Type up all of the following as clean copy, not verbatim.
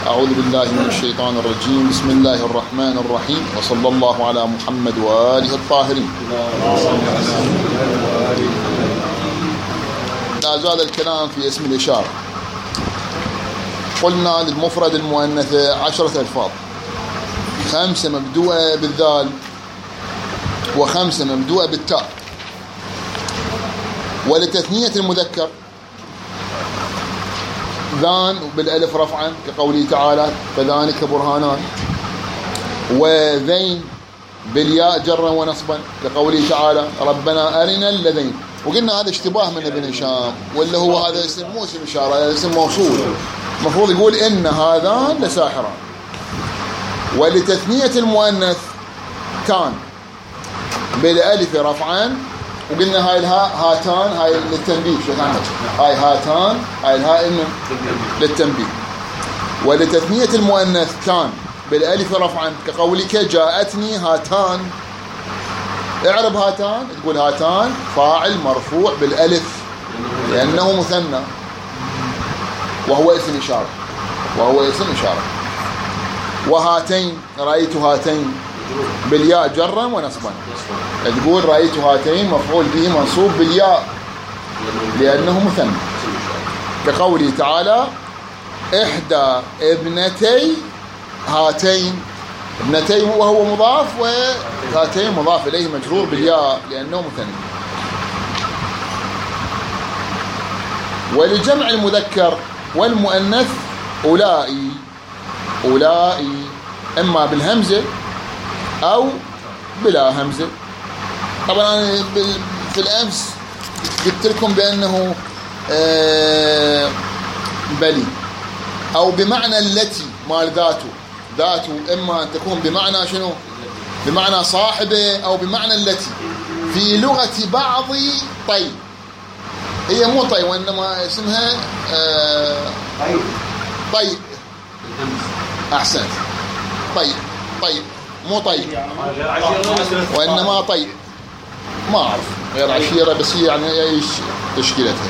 أعوذ بالله من الشيطان الرجيم. بسم الله الرحمن الرحيم، وصلى الله على محمد وآله الطاهرين. لا زال الكلام في اسم الإشارة. قلنا للمفرد المؤنثة 10 ألفاظ، 5 مبدوءة بالذال و5 مبدوءة بالتاء. ولتثنية المذكر ذان بالالف رفعا كقوله تعالى فذلك برهانان، وذين بالياء جرا ونصبا كقوله تعالى ربنا أرنا اللذين. وقلنا هذا اشتباه من ابن هشام، ولا هو هذا اسم مو اسم إشارة، هذا اسم موصول، المفروض يقول إن هذان لساحران. ولتثنية المؤنث تان بالالف رفعا، وقلنا هاي الهاء هاتان، هاي للتنبيه شيخ احمد، هاي هاتان، هاي الهاء إنه للتنبيه. ولتثنية المؤنث تان بالالف رفعا كقولك جاءتني هاتان. اعرب هاتان، تقول هاتان فاعل مرفوع بالالف لأنه مثنى وهو اسم إشارة، وهاتين رأيت هاتين بالياء جرا ونصبا، تقول رأيت هاتين مفعول به منصوب بالياء لأنه مثنى كقوله تعالى إحدى ابنتي هاتين. ابنتي وهو مضاف، وهاتين مضاف إليه مجرور بالياء لأنه مثنى. ولجمع المذكر والمؤنث أولئي إما بالهمزة أو بلا همزة. طبعا أنا في الأمس قلت لكم بأنه بلي أو بمعنى التي مال ذاته إما أن تكون بمعنى شنو؟ بمعنى صاحبه أو بمعنى التي. في لغة بعض طي، هي مو طي وإنما اسمها طي. أحسنت، طي مو طي وإنما طي، ما أعرف غير عشيرة، بس هي يعني إيش تشكيلتها.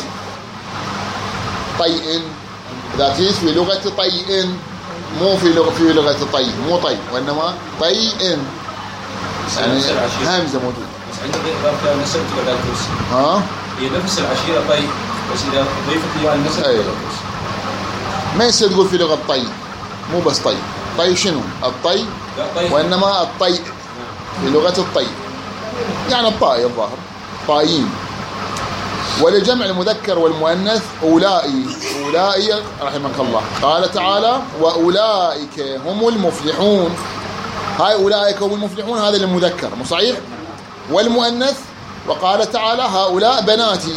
طيء ذات في لغة طيء، مو في لغة طي، مو طي وإنما طيء، يعني همزة موجودة. بس عندك إذا نسبت إلى الكرسي هي نفس العشيرة طي، بس إذا ضيفت لها النسب إلى الكرسي ما يصير تقول في لغة طي، مو بس طي شنو؟ الطي وإنما الطي في لغة الطي يعني الطائي الظاهر، طايين. ولجمع المذكر والمؤنث أولئي رحمك الله. قال تعالى وأولئك هم المفلحون. هاي أولئك هم المفلحون هذا المذكر مو صحيح؟ والمؤنث وقال تعالى هؤلاء بناتي،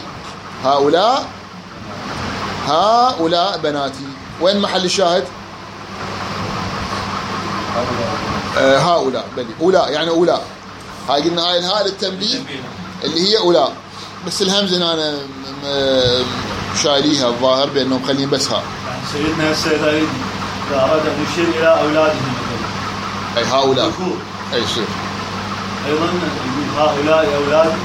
هؤلاء بناتي. وين محل الشاهد؟ هؤلاء بلي أولاء، يعني أولاء. هاي قلنا هاي الهاء للتنبيه اللي هي أولاء، بس الهمزة أنا شايليها الظاهر بأنهم مخلين بس ها. سيدنا السيد إذا أراد أن يشير إلى أولاده أي هؤلاء أي شيء أيضا يقول هؤلاء أولادي.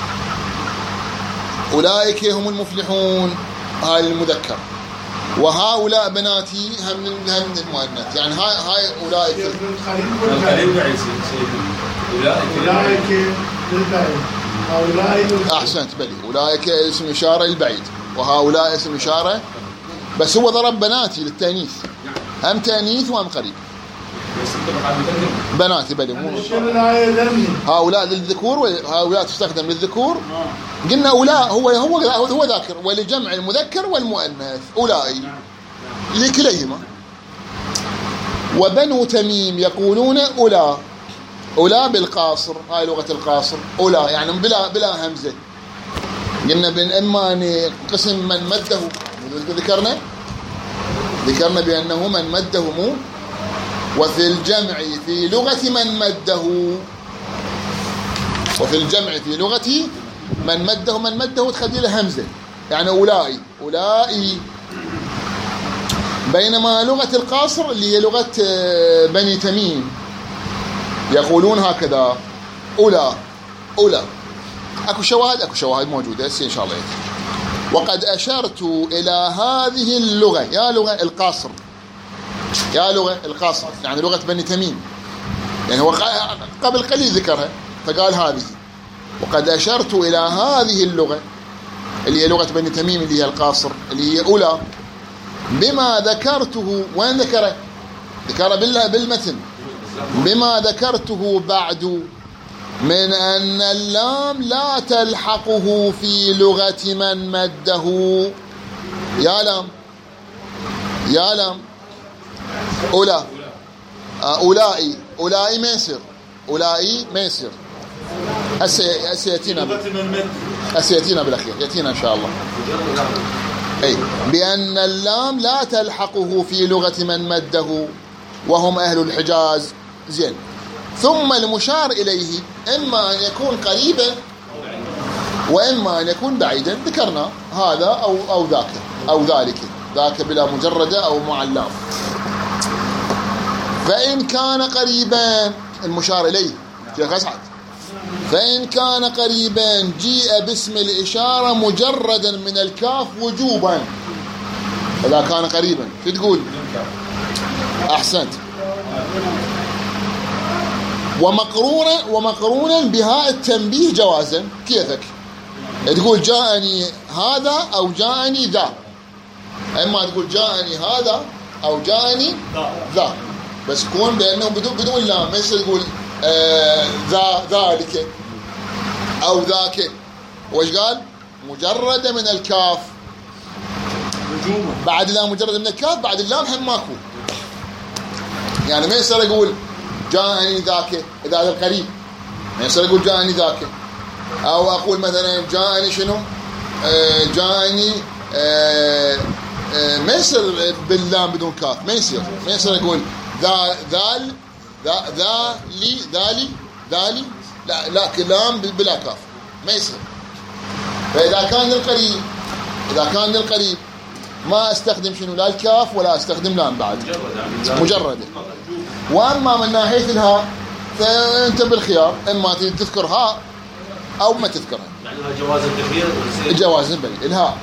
أولئك هم المفلحون هاي المذكر، وهؤلاء بناتي هم المؤنث، يعني هاي أولئك الخليل بعيد سيدنا أولئك للبعيد، هؤلاء. أحسنت بلي، أولئك اسم إشارة للبعيد وهؤلاء اسم إشارة، بس هو ضرب بناتي للتأنيث، هم تأنيث وهم قريب. بناتي بلي، هؤلاء للذكور وهؤلاء تستخدم للذكور. قلنا أولاء هو ذاكر. ولجمع المذكر والمؤنث أولئي لكليهما. وبنو تميم يقولون أولا بالقاصر، هاي لغة القاصر، أولا يعني بلا همزة. قلنا إما أن قسم من مده، ذكرنا بأنه من مده مو، وفي الجمع في لغة من مده، وفي الجمع في لغة من مده تخلي له همزة، يعني أولئي. بينما لغة القاصر اللي هي لغة بني تميم يقولون هكذا أولا. أكو شواهد موجودة إن شاء الله. وقد أشرت إلى هذه اللغة، يا لغة القاصر يا لغة القاصر يعني لغة بني تميم، يعني هو قبل قليل ذكرها فقال هذه. وقد أشرت إلى هذه اللغة اللي هي لغة بني تميم اللي هي القاصر اللي هي أولى بما ذكرته. وين ذكره؟ ذكر بالمتن بما ذكرته بعد من أن اللام لا تلحقه في لغة من مده. يا لام يا لام أولى أولئي ما يصير، أولئي ما يصير. يأتينا بالأخير، يأتينا إن شاء الله. أي بأن اللام لا تلحقه في لغة من مده وهم أهل الحجاز. زين. ثم المشار إليه إما أن يكون قريبا وإما أن يكون بعيدا، ذكرنا هذا أو ذاك أو ذاك بلا مجردة أو مع اللام. فإن كان قريبا المشار إليه شيخ أسعد، فإن كان قريبا جيء باسم الإشارة مجردا من الكاف وجوبا. إذا كان قريبا شو تقول؟ أحسنت. ومقرونا بهاء التنبيه جوازا. كيفك تقول جاءني هذا أو جاءني ذا، إما تقول جاءني هذا أو جاءني ذا، بس يكون بأنه بدون لام. ما يصير تقول ذلك أو ذاك. وش قال؟ مجرد من الكاف بعد لا مجرد من الكاف بعد اللام هم ماكو. يعني ما يصير يقول جاءني ذاك إذا هذا القريب، ما يصير يقول جاءني ذاك. أو أقول مثلا جاءني شنو؟ جاءني ما يصير باللام بدون كاف، ما يصير يقول ذالي لا كلام بلا كاف ما يصير. فإذا كان للقريب ما استخدم شنو لا الكاف ولا استخدم لام بعد مجردة. وأما من ناحية الهاء فأنت بالخيار، إما تذكر هاء أو ما تذكرها. يعني جواز التخيير جواز الهاء.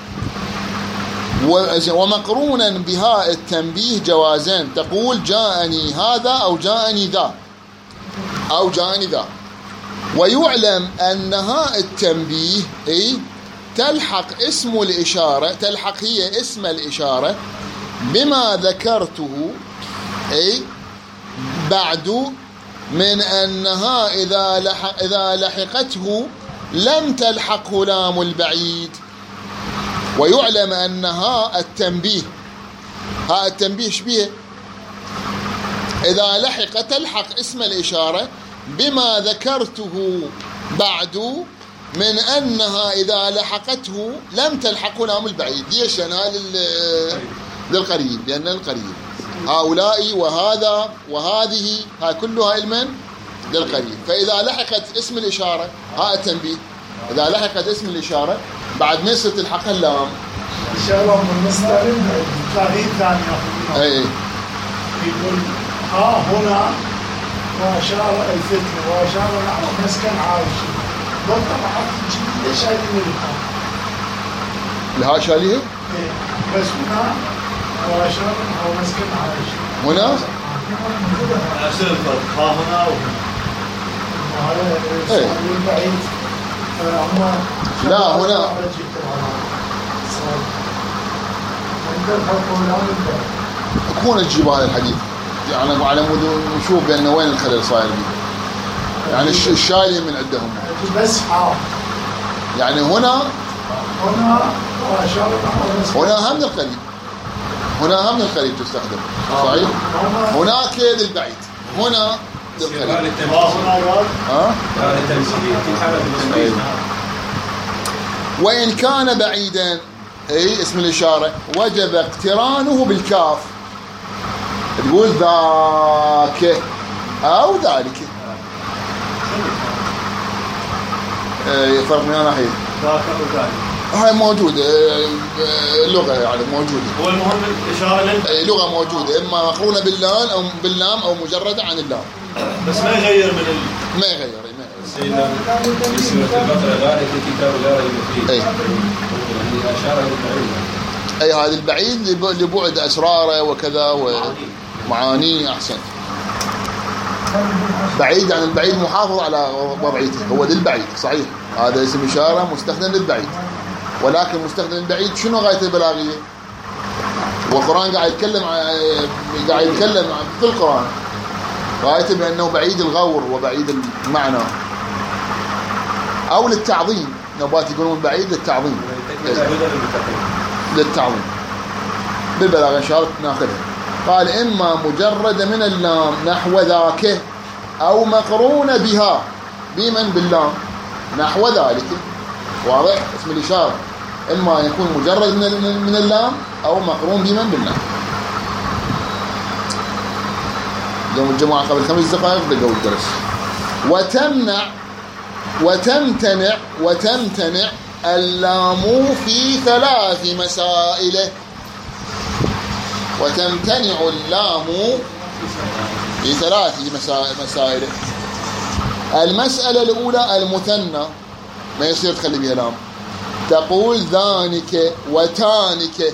ومقرونا بهاء التنبيه جوازين، تقول جاءني هذا أو جاءني ذا ويعلم أن هاء التنبيه تلحق اسم الإشارة، تلحق هي اسم الإشارة بما ذكرته بعد من أنها إذا لحقته لم تلحقه لام البعيد. ويعلم أن هاء التنبيه شبيه إذا لحق تلحق اسم الإشارة بما ذكرته بعد من أنها إذا لحقته لم تلحقه لام البعيد. ليش؟ لأنها للقريب، لأن القريب هؤلاء وهذا وهذه ها كلها علما للقريب. فإذا لحقت اسم الإشارة هاء التنبيه إذا لحقت اسم الإشارة بعد ما يصير تلحقها اللام. إن شاء الله من نستعلم تغيير ثاني يقول ها هنا وأشار الفتنة وأشار نحو مسكن عايش بالطبع حرف جديد شايل من الها شاليه بس هنا وأشار نحو مسكن عايش هنا أصير الفرق ها هنا وهذا البعيد لا هنا يكون تجيب هذا الحديث يعني على مود نشوف بأنه وين الخلل صاير به، يعني الشايلين من عندهم بس يعني هنا هم القريب، هنا هم القريب تستخدم صحيح. هناك للبعيد، هنا للقريب. وإن كان بعيدا اسم الإشارة وجب اقترانه بالكاف، تقول ذاك أو ذلك. فرق من ناحية ذاك أو ذلك هاي موجودة اللغة يعني موجودة. هو المهم الإشارة لغة موجودة إما مقرونة باللام أو مجردة عن اللام، بس ما يغير ما يغير. سيدنا في سورة البقرة ذلك الكتاب لا ريب فيه. يعني أشار للبعيد. أي هذا البعيد لبعد أسراره وكذا ومعانيه. أحسن. بعيد عن البعيد محافظ على وضعيته، هو ذي البعيد صحيح، هذا اسم إشارة مستخدم للبعيد، ولكن مستخدم للبعيد شنو غاية البلاغية؟ والقرآن قاعد يتكلم في القرآن غايته بأنه بعيد الغور وبعيد المعنى، أو للتعظيم. نبات يقولون بعيد للتعظيم، للتعظيم بالبلاغة إن شاء الله ناخذها. قال إما مجرد من اللام نحو ذاك، أو مقرون بها بمن باللام نحو ذلك. واضح؟ اسم الإشارة إما يكون مجرد من اللام أو مقرون بمن باللام. يوم الجمعة قبل 5 دقائق بدأوا الدرس. وتمتنع اللام في 3 مسائل. وتمتنع اللام في 3 مسائل. المسألة الأولى المثنى، ما يصير تخلي بها لام، تقول ذانك وتانك،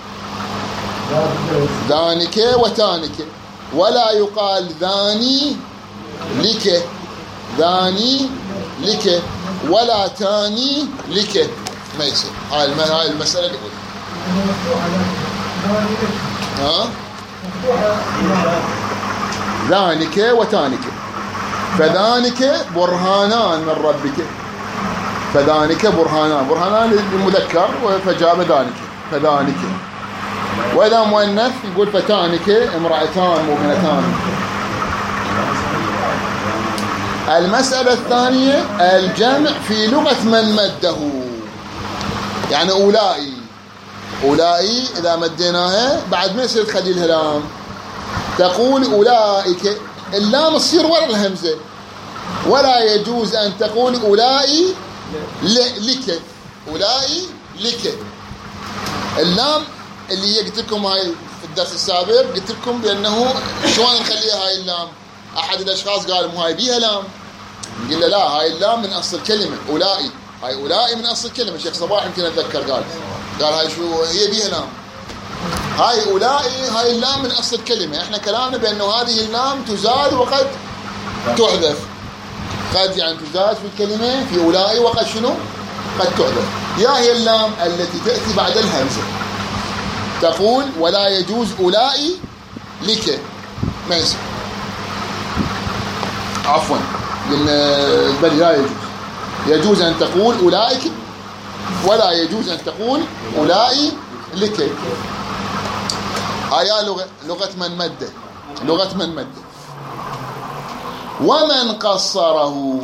ذانك وتانك، ولا يقال ذاني لك، ذاني لك، ولا تاني لك، ما يصير. هاي المسألة الأولى. ذانك وتانك، فذانك برهانان من ربك، فذانك برهانان للمذكر فجاب ذانك، فذانك. وإذا مؤنث يقول فتانك امرأتان مؤمنتان. المسألة الثانية الجمع في لغة من مده، يعني أولئي إذا مديناها بعد ما يصير تخلي لها لام، تقول أولئك، اللام تصير ورا الهمزة، ولا يجوز أن تقول أولئي لك، أولئي لك. اللام اللي هي قلت لكم هاي في الدرس السابق، قلت لكم بأنه شلون نخليها هاي اللام. أحد الأشخاص قال مو هاي بيها لام، قلنا لا، هاي اللام من أصل كلمة أولئي، هاي أولئي من أصل كلمة. الشيخ صباح يمكن أتذكر قال هاي شو هي بيها لام، هاي أولئي، هاي اللام من أصل كلمة. إحنا كلامنا بأنه هذه اللام تزاد وقد تحذف، قد يعني تزاد في الكلمة في أولئي وقد شنو؟ قد تحذف. يا هي اللام التي تأتي بعد الهمزة، تقول ولا يجوز أولئي لك، ما يصير، عفوا بل لا يجوز. يجوز أن تقول أولئك، ولا يجوز أن تقول أولئي لك. هيا لغة من مده، لغة من مده. ومن قصره،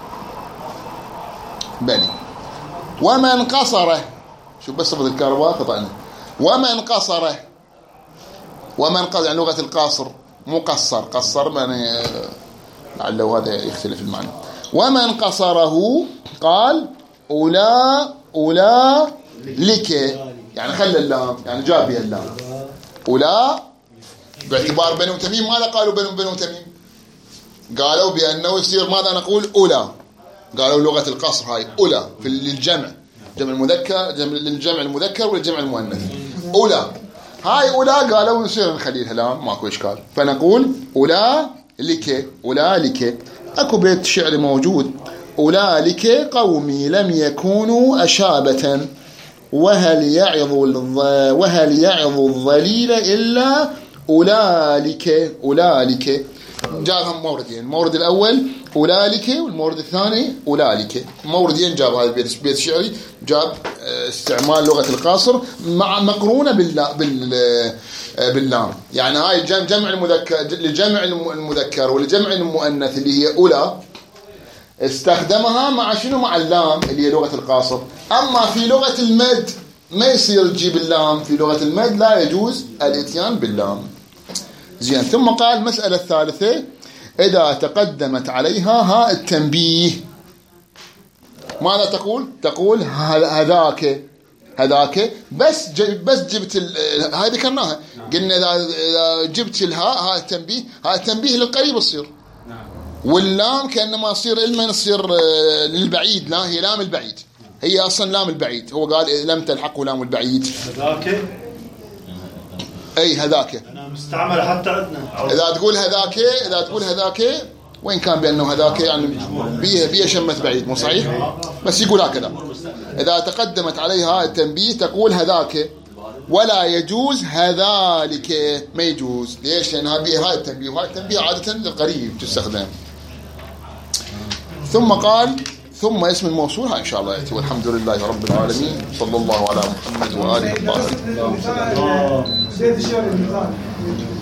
بلي ومن قصره، شوف بس صفة الكهرباء قطعنا. ومن قصره، يعني لغة القاصر، مو قصر يعني لعله هذا يختلف المعنى. ومن قصره قال أولا لك، يعني خلى اللام، يعني جاب بها اللام. أولا باعتبار بنو تميم. ماذا قالوا بنو تميم؟ قالوا بأنه يصير ماذا نقول أولا، قالوا لغة القصر هاي أولا في للجمع، جمع المذكر، للجمع المذكر والجمع المؤنث. أولا هاي أولا قالوا يصير نخليها لام، ماكو إشكال، فنقول أولا لك. أكو بيت شعر موجود: أولئك قومي لم يكونوا أشابة، وهل يعظ الظليل إلا أولئك. جابهم موردين، المورد الأول أولئك والمورد الثاني أولئك. موردين جاب هذا البيت الشعري، جاب استعمال لغة القاصر مع مقرونة باللام. يعني هاي جمع المذكر لجمع المذكر ولجمع المؤنث اللي هي أولى، استخدمها مع شنو؟ مع اللام اللي هي لغة القاصر. أما في لغة المد ما يصير تجيب اللام، في لغة المد لا يجوز الاتيان باللام. زين. ثم قال المسألة الثالثة: إذا تقدمت عليها هاء التنبيه، ماذا تقول؟ تقول هذاك بس جبت هاي ذكرناها، قلنا إذا جبت الهاء هاء التنبيه للقريب تصير، واللام كأنما تصير إلما تصير للبعيد، لا هي لام البعيد، هي أصلا لام البعيد، هو قال لم تلحقه لام البعيد. هذاك أي هذاك أنا مستعمل حتى عندنا. إذا تقول هذاك وين كان بأنه هذاك يعني بيه شمة بعيد، مو صحيح؟ بس يقول هكذا. إذا تقدمت عليها التنبيه تقول هذاك، ولا يجوز هذلك، ما يجوز. ليش؟ لأن هاي التنبيه، وهاي التنبيه عادة للقريب تستخدم. ثم قال ثم اسم الموصول، إن شاء الله يأتي. والحمد لله رب العالمين، صلى الله على محمد وآله وصحبه.